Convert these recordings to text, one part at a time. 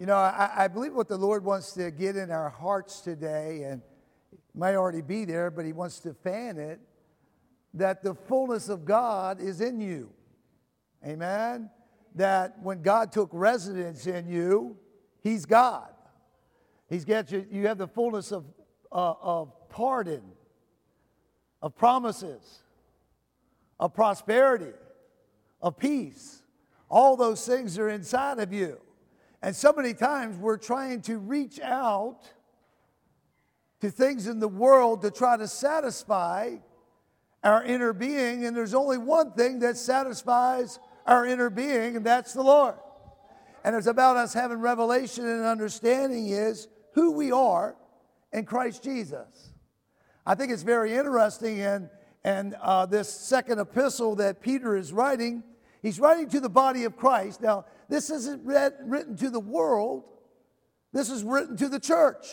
I believe what the Lord wants to get in our hearts today, and it may already be there, but He wants to fan it, that the fullness of God is in you. Amen? That when God took residence in you, He's God. He's got you. You have the fullness of pardon, of promises, of prosperity, of peace. All those things are inside of you. And so many times we're trying to reach out to things in the world to try to satisfy our inner being, and there's only one thing that satisfies our inner being, and that's the Lord. And it's about us having revelation and understanding is who we are in Christ Jesus. I think it's very interesting in this second epistle that Peter is writing. He's writing to the body of Christ. Now, this isn't written to the world. This is written to the church.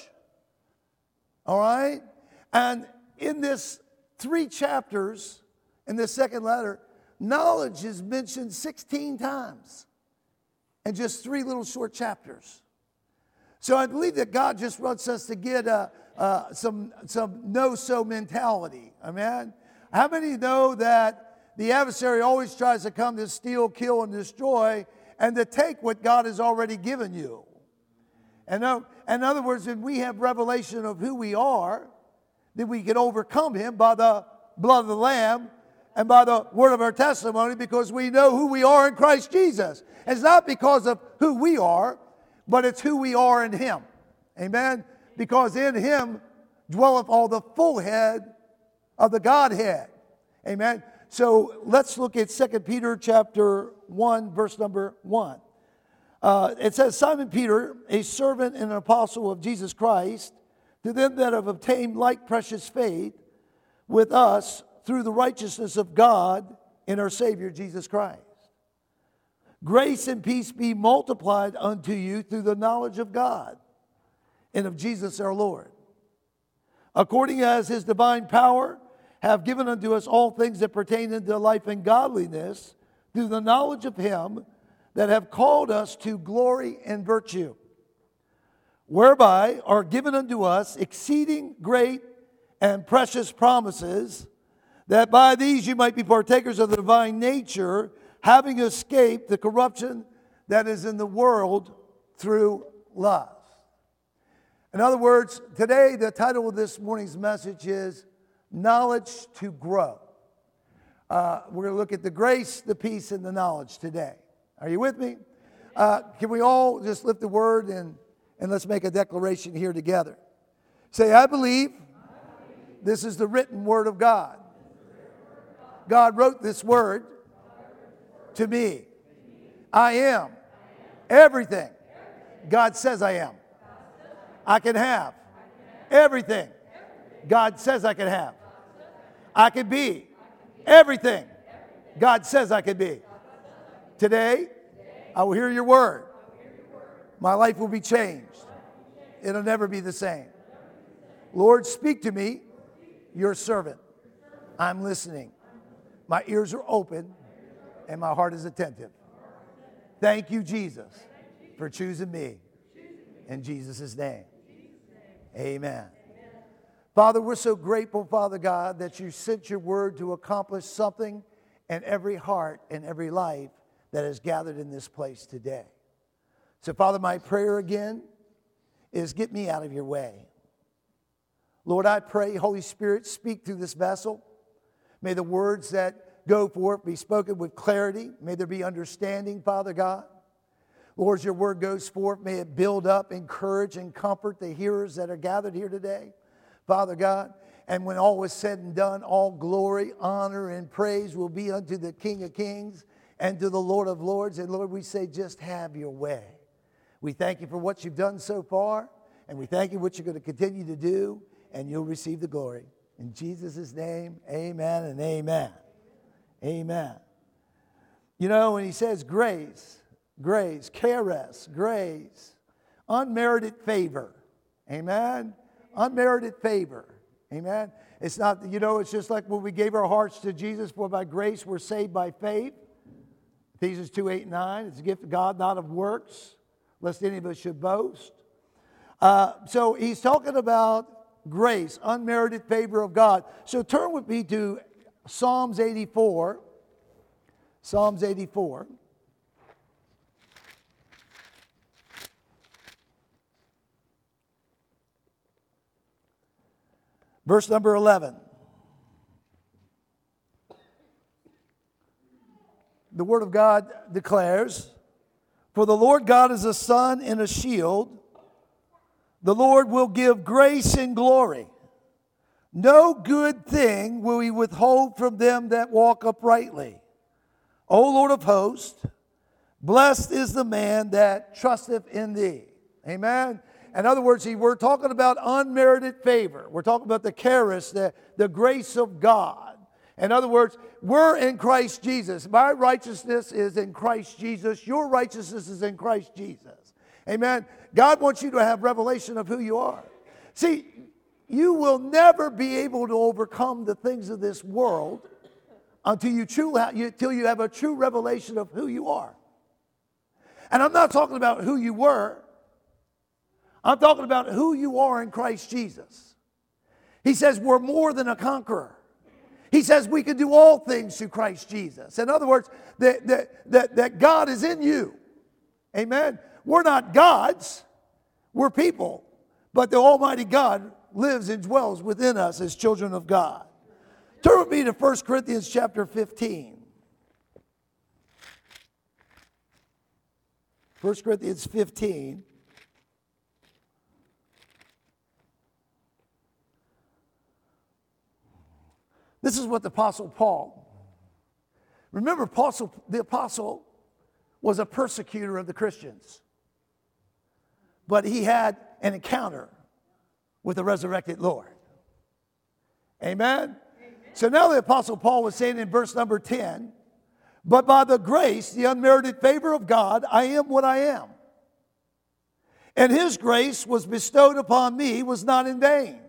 All right? And in this 3 chapters, in this second letter, knowledge is mentioned 16 times in just 3 little short chapters. So I believe that God just wants us to get some no-so mentality. Amen? How many know that the adversary always tries to come to steal, kill, and destroy, and to take what God has already given you? And in other words, when we have revelation of who we are, then we can overcome him by the blood of the Lamb and by the word of our testimony, because we know who we are in Christ Jesus. It's not because of who we are, but it's who we are in Him. Amen? Because in Him dwelleth all the full head of the Godhead. Amen? So let's look at 2 Peter chapter 1, verse number 1. It says, Simon Peter, a servant and an apostle of Jesus Christ, to them that have obtained like precious faith with us through the righteousness of God in our Savior Jesus Christ. Grace and peace be multiplied unto you through the knowledge of God and of Jesus our Lord, according as His divine power have given unto us all things that pertain unto life and godliness, through the knowledge of Him that have called us to glory and virtue, whereby are given unto us exceeding great and precious promises, that by these you might be partakers of the divine nature, having escaped the corruption that is in the world through lust. In other words, today the title of this morning's message is Knowledge to Grow. We're going to look at the grace, the peace, and the knowledge today. Are you with me? Can we all just lift the word and let's make a declaration here together. Say, I believe this is the written word of God. God wrote this word to me. I am everything God says I am. I can have everything God says I can have. I can be everything God says I can be. Today, I will hear your word. My life will be changed. It'll never be the same. Lord, speak to me, your servant. I'm listening. My ears are open and my heart is attentive. Thank you, Jesus, for choosing me. In Jesus' name, amen. Father, we're so grateful, Father God, that you sent your word to accomplish something in every heart and every life that is gathered in this place today. So, Father, my prayer again is get me out of your way. Lord, I pray, Holy Spirit, speak through this vessel. May the words that go forth be spoken with clarity. May there be understanding, Father God. Lord, as your word goes forth, may it build up, encourage, and comfort the hearers that are gathered here today, Father God. And when all was said and done, all glory, honor, and praise will be unto the King of Kings and to the Lord of Lords. And Lord, we say, just have your way. We thank you for what you've done so far, and we thank you for what you're going to continue to do, and you'll receive the glory. In Jesus' name, amen and amen. Amen. You know, when he says grace, charis, grace, unmerited favor. Amen? Unmerited favor. Amen? It's not, it's just like when we gave our hearts to Jesus, for by grace we're saved by faith. Ephesians 2:8-9. It's a gift of God, not of works, lest any of us should boast. So he's talking about grace, unmerited favor of God. So turn with me to Psalms 84. Psalms 84. Verse number 11. The Word of God declares, "For the Lord God is a sun and a shield. The Lord will give grace and glory. No good thing will he withhold from them that walk uprightly. O Lord of hosts, blessed is the man that trusteth in thee." Amen. In other words, we're talking about unmerited favor. We're talking about the charis, the grace of God. In other words, we're in Christ Jesus. My righteousness is in Christ Jesus. Your righteousness is in Christ Jesus. Amen. God wants you to have revelation of who you are. See, you will never be able to overcome the things of this world until you have a true revelation of who you are. And I'm not talking about who you were. I'm talking about who you are in Christ Jesus. He says we're more than a conqueror. He says we can do all things through Christ Jesus. In other words, that God is in you. Amen. We're not gods. We're people. But the Almighty God lives and dwells within us as children of God. Turn with me to 1 Corinthians chapter 15. 1 Corinthians 15. This is what the Apostle Paul, remember the Apostle was a persecutor of the Christians. But he had an encounter with the resurrected Lord. Amen? So now the Apostle Paul was saying in verse number 10, "But by the grace, the unmerited favor of God, I am what I am. And his grace was bestowed upon me was not in vain."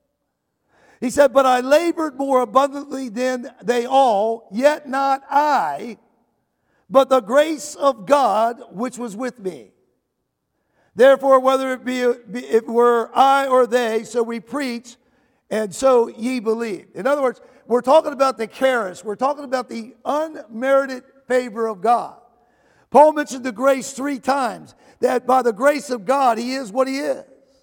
He said, "But I labored more abundantly than they all, yet not I, but the grace of God which was with me. Therefore, whether it were I or they, so we preach, and so ye believe." In other words, we're talking about the charis. We're talking about the unmerited favor of God. Paul mentioned the grace 3 times, that by the grace of God, he is what he is.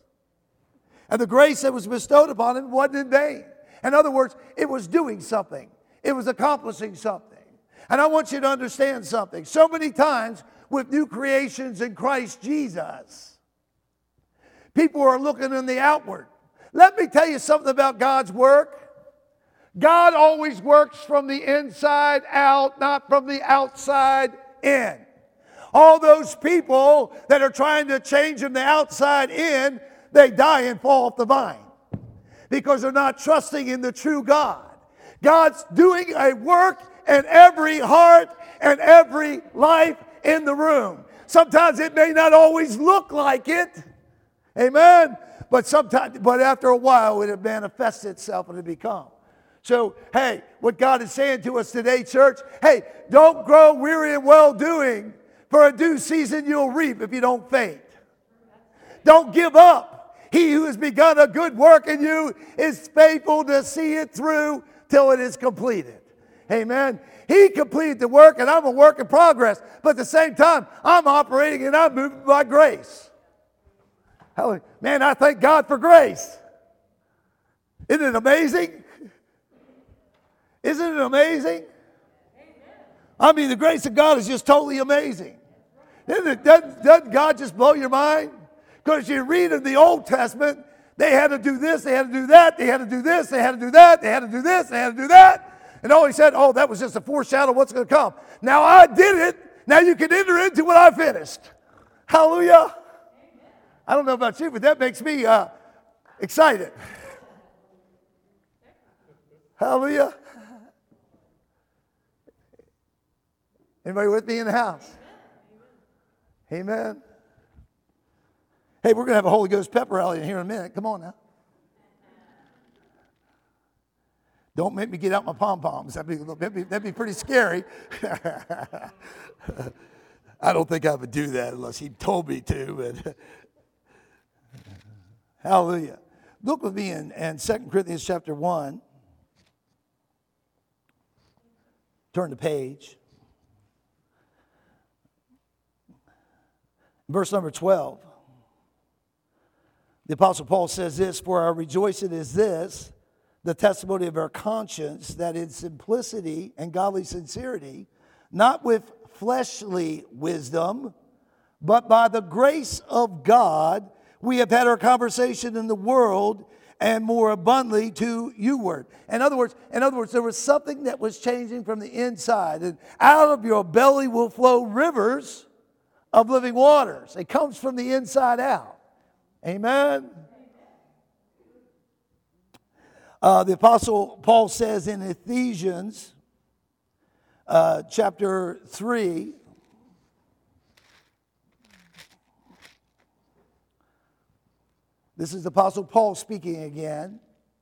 And the grace that was bestowed upon him wasn't in vain. In other words, it was doing something. It was accomplishing something. And I want you to understand something. So many times with new creations in Christ Jesus, people are looking in the outward. Let me tell you something about God's work. God always works from the inside out, not from the outside in. All those people that are trying to change from the outside in, they die and fall off the vine because they're not trusting in the true God. God's doing a work in every heart and every life in the room. Sometimes it may not always look like it. Amen. But after a while it manifests itself and it becomes. So, hey, what God is saying to us today, church, hey, don't grow weary in well-doing, for a due season you'll reap if you don't faint. Don't give up. He who has begun a good work in you is faithful to see it through till it is completed. Amen. He completed the work and I'm a work in progress. But at the same time, I'm operating and I'm moving by grace. Man, I thank God for grace. Isn't it amazing? Isn't it amazing? I mean, the grace of God is just totally amazing. Doesn't God just blow your mind? Because you read in the Old Testament, they had to do this, they had to do that, they had to do this, they had to do that, they had to do this, they had to do that. And all he said, oh, that was just a foreshadow of what's going to come. Now I did it. Now you can enter into what I finished. Hallelujah. I don't know about you, but that makes me excited. Hallelujah. Anybody with me in the house? Amen. Hey, we're going to have a Holy Ghost pepper rally in here in a minute. Come on now. Don't make me get out my pom-poms. That'd be pretty scary. I don't think I would do that unless he told me to. But hallelujah. Look with me in 2 Corinthians chapter 1. Turn the page. Verse number 12. The Apostle Paul says this, "For our rejoicing is this, the testimony of our conscience, that in simplicity and godly sincerity, not with fleshly wisdom, but by the grace of God, we have had our conversation in the world, and more abundantly to youward." In other words, there was something that was changing from the inside. And out of your belly will flow rivers of living waters. It comes from the inside out. Amen. The Apostle Paul says in Ephesians chapter 3, this is the Apostle Paul speaking again.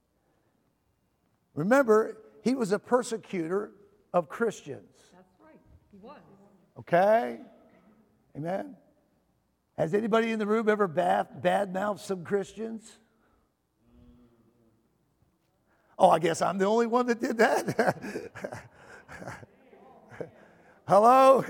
Remember, he was a persecutor of Christians. That's right, he was. Okay? Amen? Has anybody in the room ever bad-mouthed some Christians? Oh, I guess I'm the only one that did that. Hello?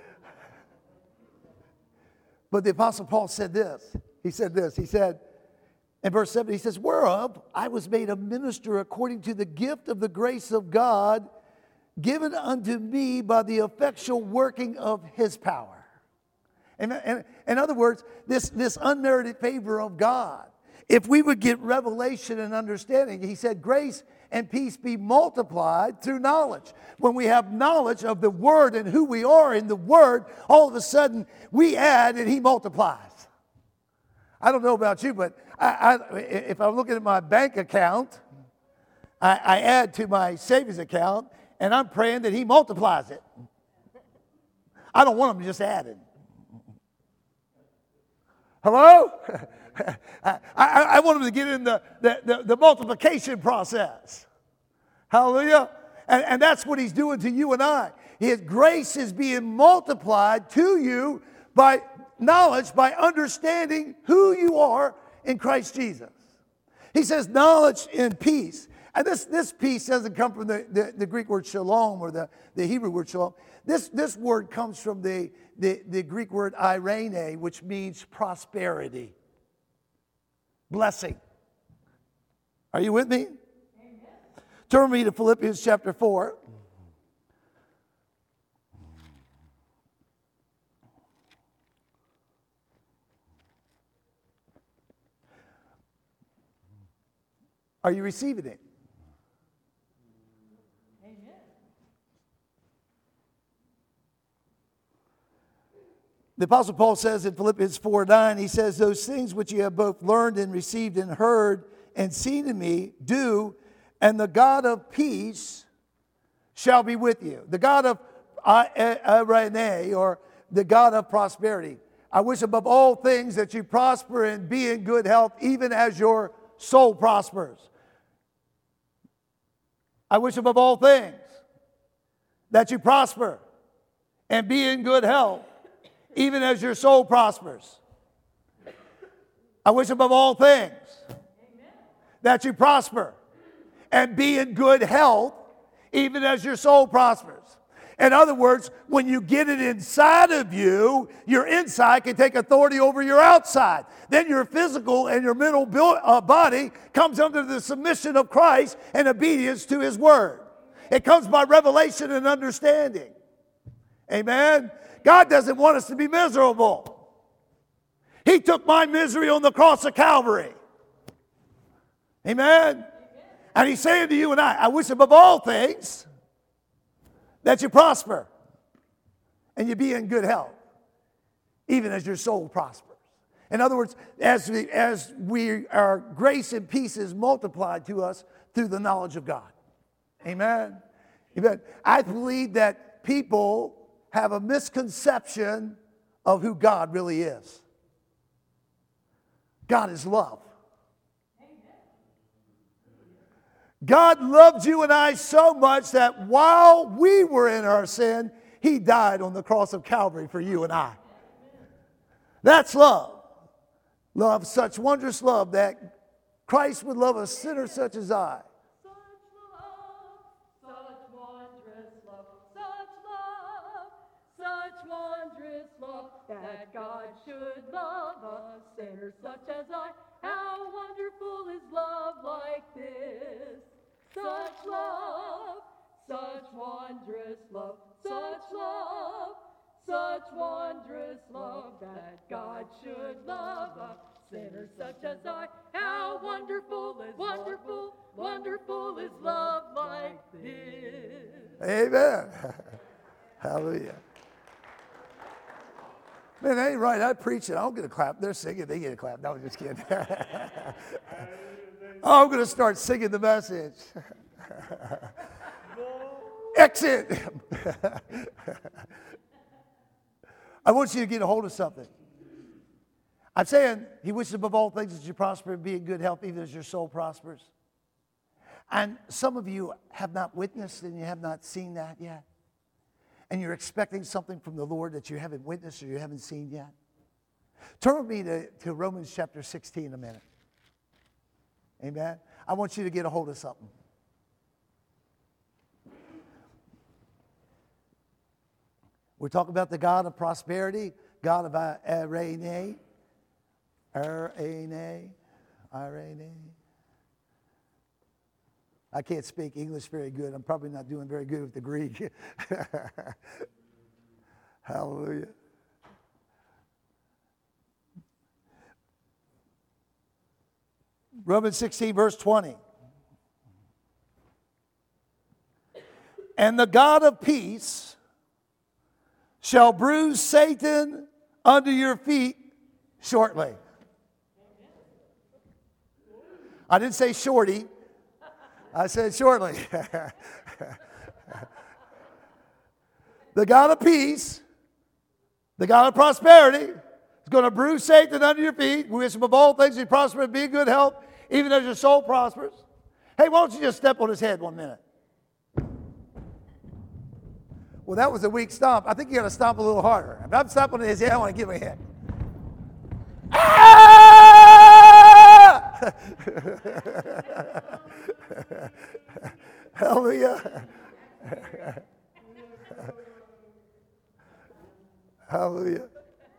But the Apostle Paul said this. He said, in verse 7, he says, "Whereof I was made a minister according to the gift of the grace of God, given unto me by the effectual working of his power." And in other words, this unmerited favor of God. If we would get revelation and understanding, he said, grace and peace be multiplied through knowledge. When we have knowledge of the Word and who we are in the Word, all of a sudden we add and he multiplies. I don't know about you, but if I'm looking at my bank account, I add to my savings account, and I'm praying that he multiplies it. I don't want him just adding. Hello? I want him to get in the multiplication process. Hallelujah. And that's what he's doing to you and I. His grace is being multiplied to you by knowledge, by understanding who you are in Christ Jesus. He says knowledge and peace. And this peace doesn't come from the Greek word shalom or the Hebrew word shalom. This word comes from the Greek word irene, which means prosperity, blessing. Are you with me? Amen. Turn me to Philippians chapter 4. Are you receiving it? Amen. The Apostle Paul says in Philippians 4:9, he says, "Those things which you have both learned and received and heard and seen in me, do, and the God of peace shall be with you." The God of irene, or the God of prosperity. "I wish above all things that you prosper and be in good health, even as your soul prospers." I wish above all things that you prosper and be in good health, even as your soul prospers. I wish above all things that you prosper and be in good health, even as your soul prospers. In other words, when you get it inside of you, your inside can take authority over your outside. Then your physical and your mental body comes under the submission of Christ and obedience to his word. It comes by revelation and understanding. Amen? God doesn't want us to be miserable. He took my misery on the cross of Calvary. Amen? And he's saying to you and I wish above all things that you prosper and you be in good health, even as your soul prospers. In other words, as our grace and peace is multiplied to us through the knowledge of God. Amen? Amen. I believe that people have a misconception of who God really is. God is love. God loved you and I so much that while we were in our sin, He died on the cross of Calvary for you and I. That's love. Love, such wondrous love that Christ would love a sinner such as I. Such wondrous love, that God should love a sinner such as I. How wonderful is love like this? Such love, such wondrous love, such wondrous love, that God should love a sinner such as I. How wonderful is wonderful is love like this. Amen. Hallelujah. Man, that ain't right. I preach it. I don't get a clap. They're singing. They get a clap. No, I'm just kidding. Oh, I'm going to start singing the message. Exit. I want you to get a hold of something. I'm saying he wishes above all things that you prosper and be in good health even as your soul prospers. And some of you have not witnessed and you have not seen that yet. And you're expecting something from the Lord that you haven't witnessed or you haven't seen yet. Turn with me to Romans chapter 16 a minute. Amen. I want you to get a hold of something. We're talking about the God of prosperity, God of Irene. I can't speak English very good. I'm probably not doing very good with the Greek. Hallelujah. Romans 16, verse 20. And the God of peace shall bruise Satan under your feet shortly. I didn't say shorty. I said shortly. The God of peace, the God of prosperity, is going to bruise Satan under your feet. We wish him above all things he prosper and be in good health, even as your soul prospers. Hey, why don't you just step on his head 1 minute? Well, that was a weak stomp. I think you got to stomp a little harder. If I'm stomping on his head, I want to give him a hit. Ah! Hallelujah. Hallelujah.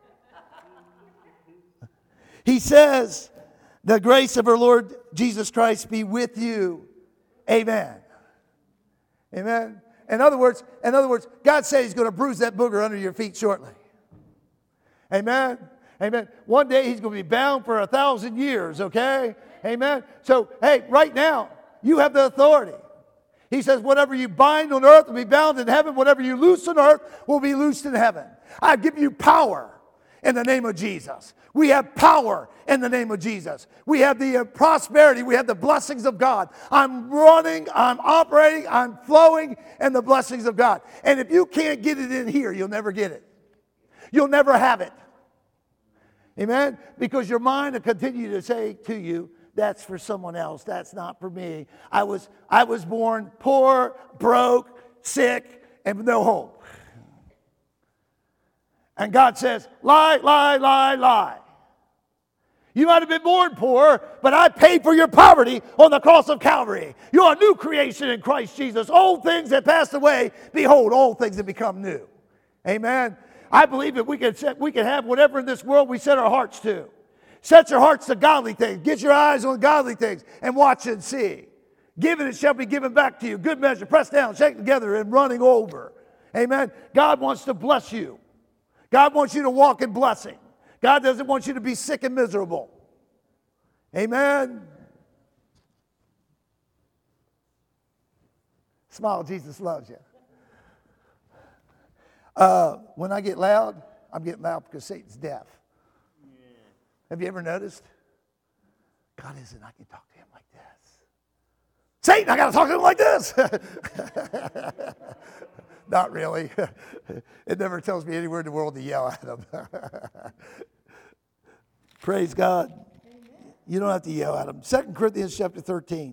He says, the grace of our Lord Jesus Christ be with you. Amen. Amen. In other words, God said he's going to bruise that booger under your feet shortly. Amen. Amen. One day he's going to be bound for 1,000 years, okay? Amen. So, hey, right now, you have the authority. He says, whatever you bind on earth will be bound in heaven. Whatever you loose on earth will be loosed in heaven. I give you power in the name of Jesus. We have power in the name of Jesus. We have the prosperity. We have the blessings of God. I'm running, I'm operating, I'm flowing in the blessings of God. And if you can't get it in here, you'll never get it. You'll never have it. Amen? Because your mind will continue to say to you, that's for someone else. That's not for me. I was born poor, broke, sick, and with no hope. And God says, lie, lie, lie, lie. You might have been born poor, but I paid for your poverty on the cross of Calvary. You're a new creation in Christ Jesus. Old things have passed away. Behold, all things have become new. Amen. I believe that we can have whatever in this world we set our hearts to. Set your hearts to godly things. Get your eyes on godly things and watch and see. Give and it shall be given back to you. Good measure, pressed down, shaken together, and running over. Amen. God wants to bless you. God wants you to walk in blessing. God doesn't want you to be sick and miserable. Amen. Smile, Jesus loves you. When I get loud, I'm getting loud because Satan's deaf. Yeah. Have you ever noticed? God isn't, I can talk to him like this. Satan, I got to talk to him like this. Not really. It never tells me anywhere in the world to yell at him. Praise God. Amen. You don't have to yell at him. 2 Corinthians chapter 13.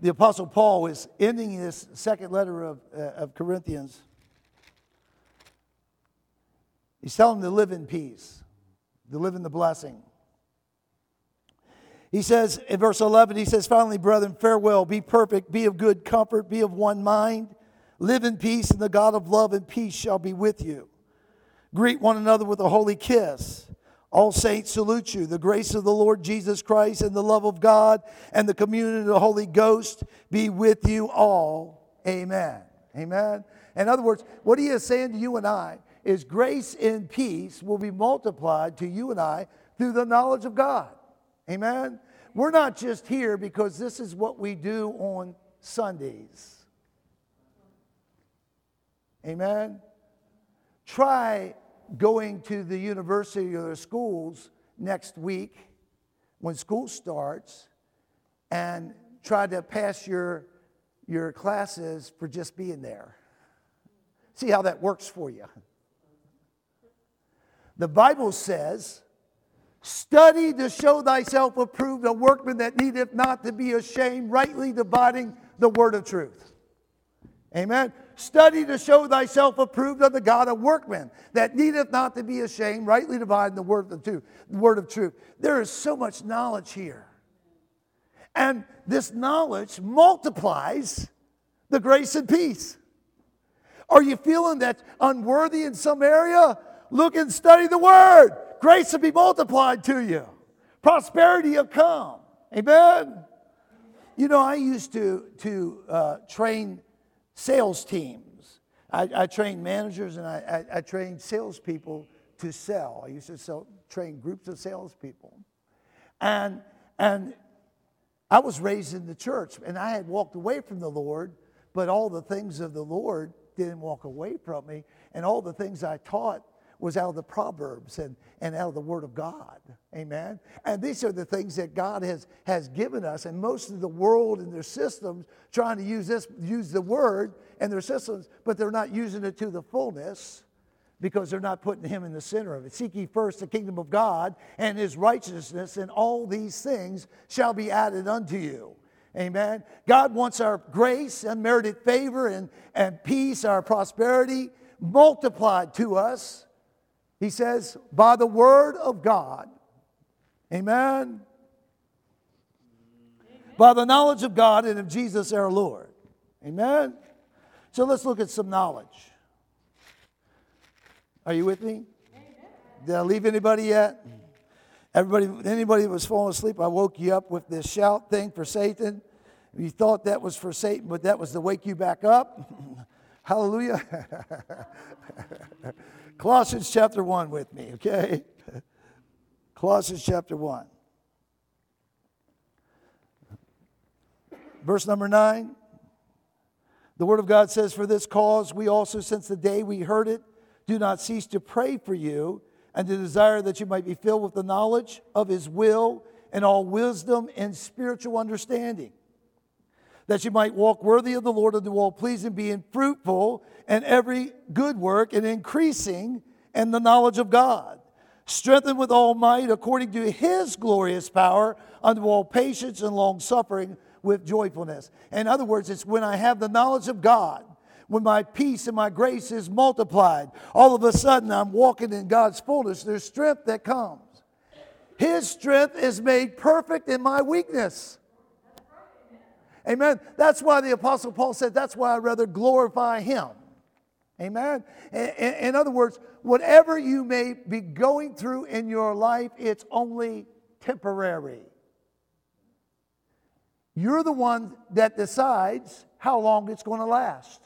the Apostle Paul is ending this second letter of Corinthians. He's telling them to live in peace, to live in the blessing. He says in verse 11, he says, finally, brethren, farewell, be perfect, be of good comfort, be of one mind, live in peace, and the God of love and peace shall be with you. Greet one another with a holy kiss. All saints salute you. The grace of the Lord Jesus Christ and the love of God and the communion of the Holy Ghost be with you all. Amen. Amen. In other words, what he is saying to you and I is grace and peace will be multiplied to you and I through the knowledge of God. Amen. We're not just here because this is what we do on Sundays. Amen. Try going to the university or the schools next week when school starts and try to pass your classes for just being there. See how that works for you. The Bible says, study to show thyself approved, a workman that needeth not to be ashamed, rightly dividing the word of truth. Amen. Study to show thyself approved unto God, a workman that needeth not to be ashamed, rightly dividing the word of truth. There is so much knowledge here. And this knowledge multiplies the grace and peace. Are you feeling that unworthy in some area? Look and study the word. Grace will be multiplied to you. Prosperity will come. Amen. You know, I used to train sales teams. I trained managers and I trained salespeople to sell. I used to train groups of salespeople. And I was raised in the church and I had walked away from the Lord, but all the things of the Lord didn't walk away from me. And all the things I taught was out of the Proverbs and out of the Word of God. Amen? And these are the things that God has given us. And most of the world and their systems trying to use the Word and their systems, but they're not using it to the fullness because they're not putting Him in the center of it. Seek ye first the kingdom of God and His righteousness, and all these things shall be added unto you. Amen? God wants our grace, unmerited favor, and peace, our prosperity multiplied to us. He says, by the word of God. Amen? By the knowledge of God and of Jesus our Lord. Amen? So let's look at some knowledge. Are you with me? Did I leave anybody yet? Anybody that was falling asleep, I woke you up with this shout thing for Satan. You thought that was for Satan, but that was to wake you back up. Hallelujah. Colossians chapter 1 with me, okay? Colossians chapter 1. Verse number 9. The Word of God says, for this cause we also, since the day we heard it, do not cease to pray for you and to desire that you might be filled with the knowledge of His will and all wisdom and spiritual understanding, that you might walk worthy of the Lord and do all pleasing, being fruitful in every good work and increasing in the knowledge of God, strengthened with all might according to His glorious power unto all patience and long suffering with joyfulness. In other words, it's when I have the knowledge of God, when my peace and my grace is multiplied, all of a sudden I'm walking in God's fullness. There's strength that comes. His strength is made perfect in my weakness. Amen. That's why the Apostle Paul said, that's why I'd rather glorify Him. Amen. In other words, whatever you may be going through in your life, it's only temporary. You're the one that decides how long it's going to last.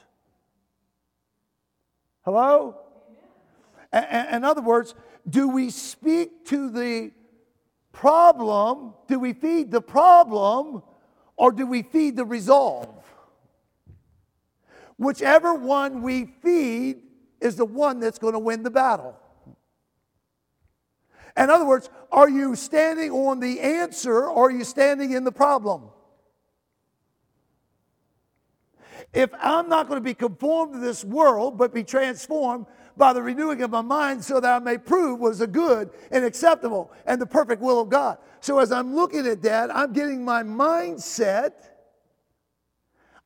Hello? In other words, do we speak to the problem? Do we feed the problem? Or do we feed the resolve? Whichever one we feed is the one that's going to win the battle. In other words, are you standing on the answer or are you standing in the problem? If I'm not going to be conformed to this world, but be transformed by the renewing of my mind so that I may prove what is a good and acceptable and the perfect will of God. So as I'm looking at that, I'm getting my mindset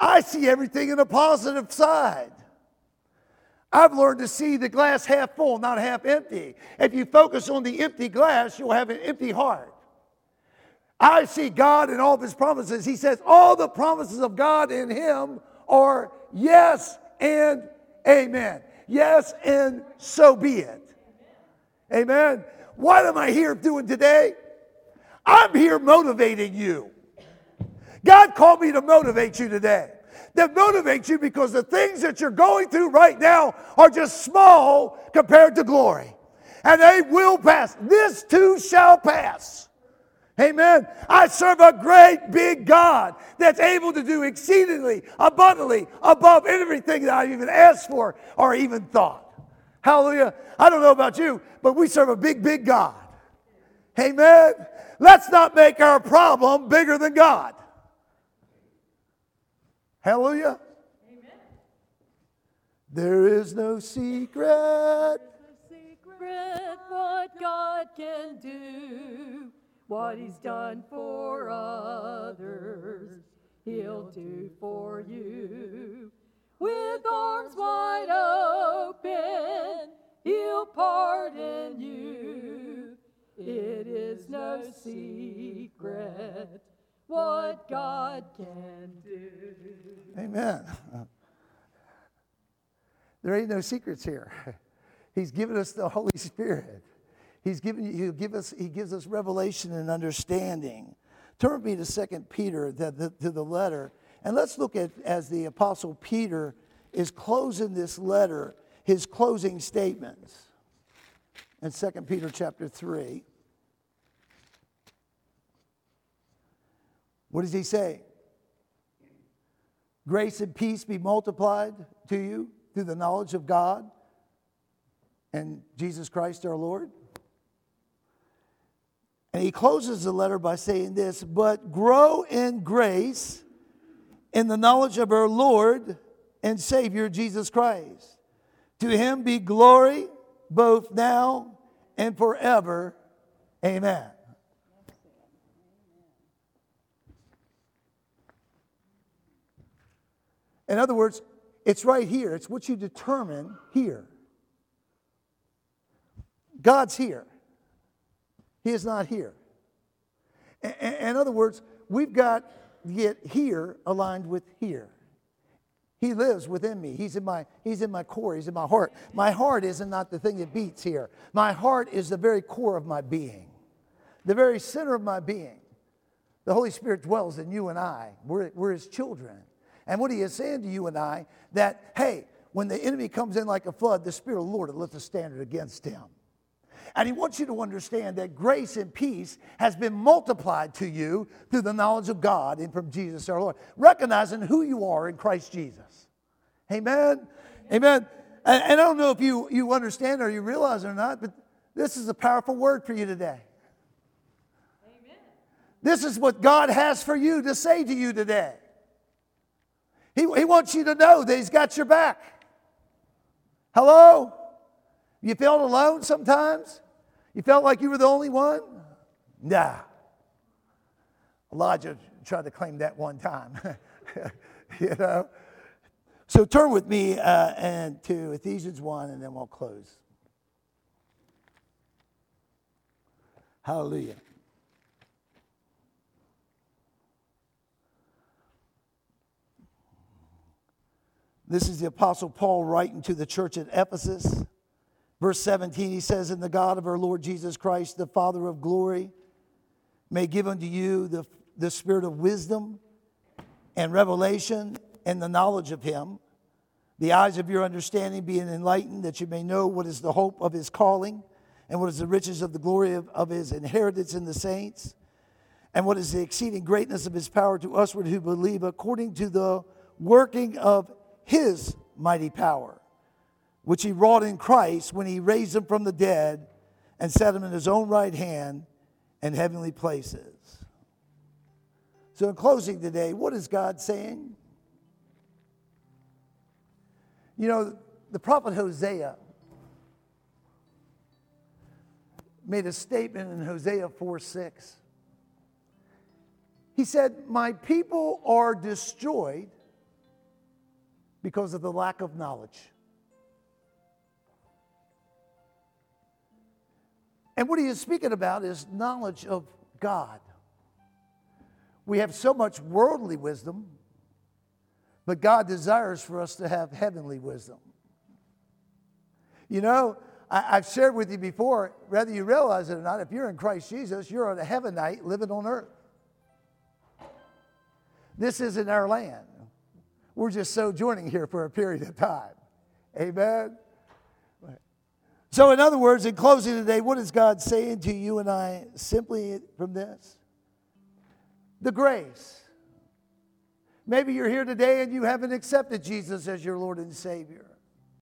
I see everything in a positive side. I've learned to see the glass half full, not half empty. If you focus on the empty glass, you'll have an empty heart. I see God and all of his promises. He says all the promises of God in him are yes and amen. Yes, and so be it. Amen. What am I here doing today? I'm here motivating you. God called me to motivate you today. That motivates you because the things that you're going through right now are just small compared to glory. And they will pass. This too shall pass. Amen. I serve a great big God that's able to do exceedingly, abundantly, above everything that I even asked for or even thought. Hallelujah. I don't know about you, but we serve a big, big God. Amen. Let's not make our problem bigger than God. Hallelujah. Amen. There is no secret. What God can do, what he's done for others, he'll do for you. With arms wide open, he'll pardon you. It is no secret what God can do. Amen. There ain't no secrets here. He's given us the Holy Spirit. He gives us revelation and understanding. Turn with me to 2 Peter, to the letter. And let's look at, as the Apostle Peter is closing this letter, his closing statements. In 2 Peter chapter 3. What does he say? Grace and peace be multiplied to you through the knowledge of God and Jesus Christ our Lord. And he closes the letter by saying this, but grow in grace in the knowledge of our Lord and Savior Jesus Christ. To him be glory both now and forever. Amen. In other words, it's right here. It's what you determine here. God's here. He is not here. In other words, we've got to get here aligned with here. He lives within me. He's in my core. He's in my heart. My heart is not the thing that beats here. My heart is the very core of my being. The very center of my being. The Holy Spirit dwells in you and I. We're his children. And what he is saying to you and I, that, hey, when the enemy comes in like a flood, the Spirit of the Lord will lift a standard against him. And he wants you to understand that grace and peace has been multiplied to you through the knowledge of God and from Jesus our Lord. Recognizing who you are in Christ Jesus. Amen? Amen. And I don't know if you understand or you realize it or not, but this is a powerful word for you today. Amen. This is what God has for you to say to you today. He wants you to know that he's got your back. Hello? You felt alone sometimes? You felt like you were the only one? Nah. Elijah tried to claim that one time. You know? So turn with me and to Ephesians 1 and then we'll close. Hallelujah. This is the Apostle Paul writing to the church at Ephesus. Verse 17, he says, "And the God of our Lord Jesus Christ, the Father of glory, may give unto you the spirit of wisdom and revelation and the knowledge of him, the eyes of your understanding being enlightened, that you may know what is the hope of his calling, and what is the riches of the glory of his inheritance in the saints, and what is the exceeding greatness of his power to usward who believe, according to the working of his mighty power, which he wrought in Christ when he raised him from the dead and set him in his own right hand in heavenly places." So in closing today, what is God saying? You know, the prophet Hosea made a statement in Hosea 4:6. He said, "My people are destroyed because of the lack of knowledge. And what he is speaking about is knowledge of God. We have so much worldly wisdom, but God desires for us to have heavenly wisdom. You know, I've shared with you before, whether you realize it or not, if you're in Christ Jesus, you're a heavenite living on earth. This isn't our land. We're just sojourning here for a period of time. Amen? So in other words, in closing today, what is God saying to you and I simply from this? The grace. Maybe you're here today and you haven't accepted Jesus as your Lord and Savior.